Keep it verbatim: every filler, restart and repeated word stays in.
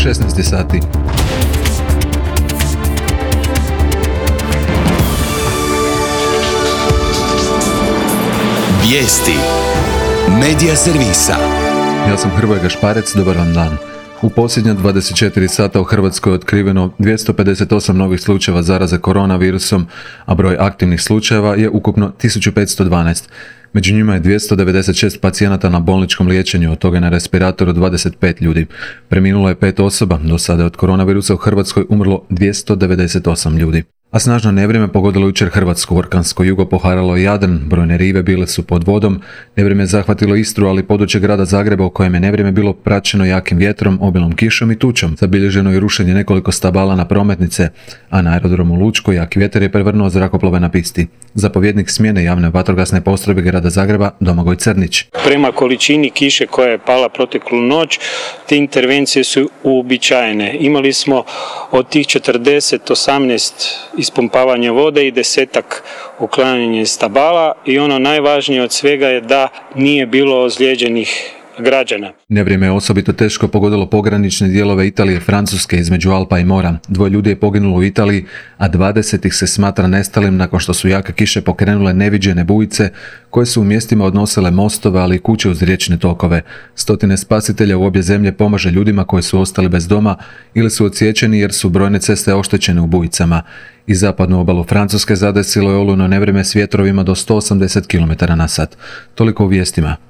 šesnaest sati. Vijesti Medija servisa. Ja sam Hrvoje Gašparec, dobar vam dan. U posljednja dvadeset četiri sata u Hrvatskoj je otkriveno dvjesto pedeset osam novih slučajeva zaraze koronavirusom, a broj aktivnih slučajeva je ukupno tisuću petsto dvanaest. Među njima je dvjesto devedeset šest pacijenata na bolničkom liječenju, od toga je na respiratoru dvadeset pet ljudi. Preminulo je pet osoba, do sada je od koronavirusa u Hrvatskoj umrlo dvjesto devedeset osam ljudi. A snažno nevrijeme pogodilo jučer Hrvatsku. Orkansko jugo poharalo Jadran, brojne rive bile su pod vodom, nevrijeme je zahvatilo Istru, ali područje grada Zagreba u kojem je nevrijeme bilo praćeno jakim vjetrom, obilnom kišom i tučom. Zabilježeno je rušenje nekoliko stabala na prometnice, a na aerodromu Lučko jaki vjetar je prevrnuo zrakoplove na pisti. Zapovjednik smjene javne vatrogasne postrojbe grada Zagreba Domagoj Crnić. Prema količini kiše koja je pala proteklu noć, te intervencije su uobičajene. Imali smo od tih četrdeset, osamnaest ispumpavanje vode i desetak uklanjanje stabala i ono najvažnije od svega je da nije bilo ozlijeđenih građana. Nevrijeme je osobito teško pogodilo pogranične dijelove Italije i Francuske između Alpa i mora. Dvoje ljudi je poginulo u Italiji, a dvadeset ih se smatra nestalim nakon što su jake kiše pokrenule neviđene bujice koje su u mjestima odnosile mostove, ali i kuće uz riječne tokove. Stotine spasitelja u obje zemlje pomaže ljudima koji su ostali bez doma ili su odsječeni jer su brojne ceste oštećene u bujicama. I zapadnu obalu Francuske zadesilo je olujno nevrijeme s vjetrovima do sto osamdeset kilometara na sat. Toliko u vijestima.